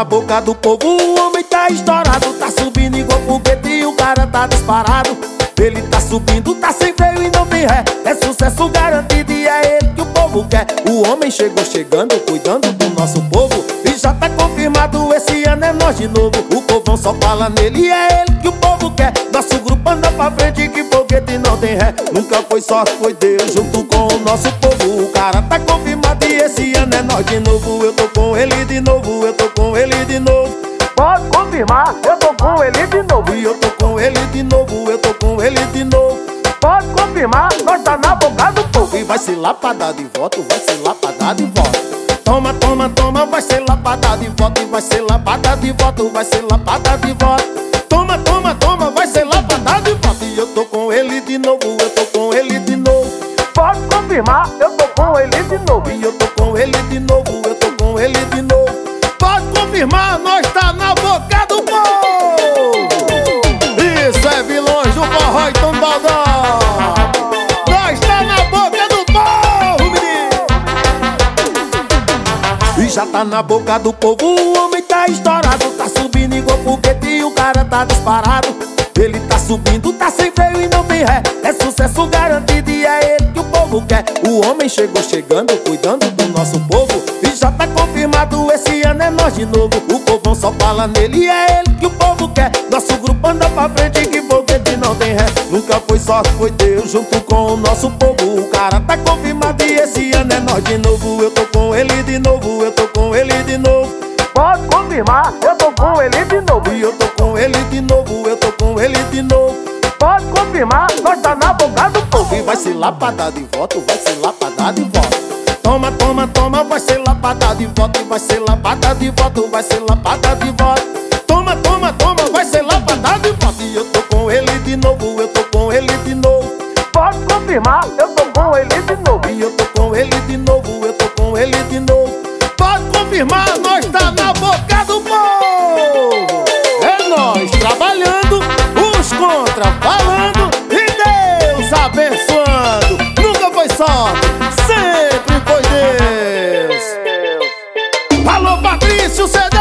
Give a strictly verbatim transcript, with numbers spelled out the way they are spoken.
na boca do povo, o homem tá estourado. Tá subindo igual foguete e o cara tá disparado. Ele tá subindo, tá sem freio e não tem ré. É sucesso garantido e é ele que o povo quer. O homem chegou chegando, cuidando do nosso povo. E já tá confirmado, esse ano é nós de novo. O povão só fala nele e é ele que o povo quer. Nosso grupo anda pra frente que foguete não tem ré. Nunca foi sorte, foi Deus junto com o nosso povo. O cara tá confirmado e esse ano é nós de novo. Eu tô com ele de novo, eu tô com ele de novo. Pode confirmar, eu tô com ele de novo. E eu tô com ele de novo, eu tô com ele de novo. Pode confirmar, nós tá na boca do povo. E vai ser lá pra dar de voto, vai ser lá pra dar de voto. Toma, toma, toma, vai ser lá pra dar de voto. E vai ser lá pra dar de voto, vai ser lá pra dar de voto. Toma, toma, toma, vai ser lá pra dar de voto. E eu tô com ele de novo, eu tô com ele de novo. Pode confirmar, eu tô com ele de novo. E eu tô com ele de novo, eu tô com ele de novo. Pode confirmar, nós tá na boca do povo. Isso é Vilões do Forró e Tombaldão. Nós tá na boca do povo, menino. E já tá na boca do povo, o homem tá estourado. Tá subindo igual foguete e o cara tá disparado. Ele tá subindo, tá sem freio e não tem ré. É sucesso garantido e é ele que o povo quer. O homem chegou chegando, cuidando do nosso povo. E já tá confirmado, esse ano é nós de novo. O povão só fala nele e é ele que o povo quer. Nosso grupo anda pra frente que foguete não tem ré. Nunca foi sorte, foi Deus junto com o nosso povo. O cara tá confirmado e esse ano é nós de novo. Eu tô com ele de novo, eu tô com ele de novo. Pode confirmar, eu tô com ele de novo. E eu tô com ele de novo, eu tô com ele de novo. Pode confirmar, nós tá na boca do povo. E vai ser lá pra dar de voto, vai ser lá pra dar de voto. Toma, toma, toma, vai ser lá pra dar de voto. E vai ser lá pra dar de voto, vai ser lá pra dar de voto. Toma, toma, toma, vai ser lá pra dar de voto. E eu tô com ele de novo, eu tô com ele de novo. Pode confirmar, eu tô com ele de novo. E eu tô com ele de novo, eu tô com ele de novo. Pode confirmar, nós tá na boca do povo. É nós trabalhando, os contra falando e Deus abençoando. Nunca foi sorte, sempre foi Deus. Alô, Patrício, cê